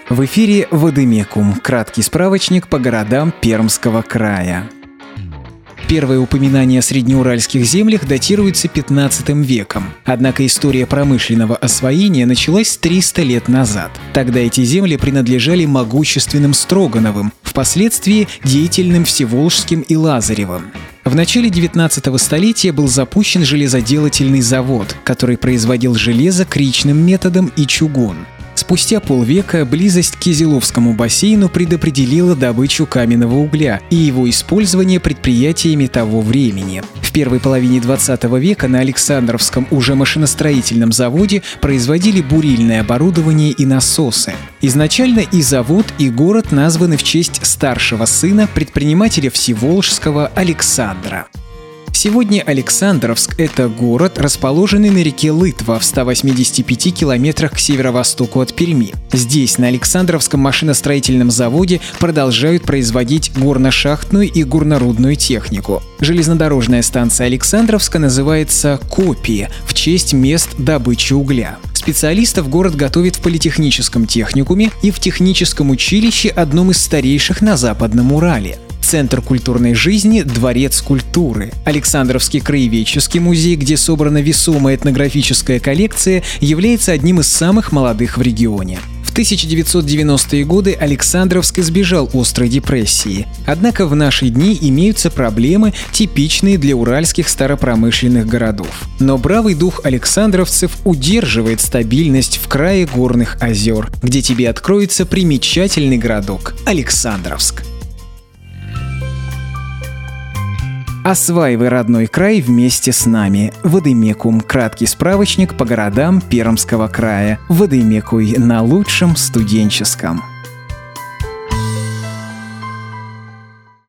В эфире «Вадимекум» – краткий справочник по городам Пермского края. Первое упоминание о среднеуральских землях датируется XV веком. Однако история промышленного освоения началась 300 лет назад. Тогда эти земли принадлежали могущественным Строгановым, впоследствии деятельным Всеволжским и Лазаревым. В начале 19 столетия был запущен железоделательный завод, который производил железо кричным методом и чугун. Спустя полвека близость к Кизиловскому бассейну предопределила добычу каменного угля и его использование предприятиями того времени. В первой половине 20 века на Александровском уже машиностроительном заводе производили бурильное оборудование и насосы. Изначально и завод, и город названы в честь старшего сына предпринимателя Всеволжского Александра. Сегодня Александровск – это город, расположенный на реке Лытва в 185 километрах к северо-востоку от Перми. Здесь, на Александровском машиностроительном заводе, продолжают производить горно-шахтную и горнорудную технику. Железнодорожная станция Александровска называется «Копия» в честь мест добычи угля. Специалистов город готовит в политехническом техникуме и в техническом училище, одном из старейших на Западном Урале. Центр культурной жизни – Дворец культуры. Александровский краеведческий музей, где собрана весомая этнографическая коллекция, является одним из самых молодых в регионе. В 1990-е годы Александровск избежал острой депрессии. Однако в наши дни имеются проблемы, типичные для уральских старопромышленных городов. Но бравый дух александровцев удерживает стабильность в крае горных озер, где тебе откроется примечательный городок – Александровск. Осваивай родной край вместе с нами. Вадимекум – краткий справочник по городам Пермского края. Вадимекуй на лучшем студенческом.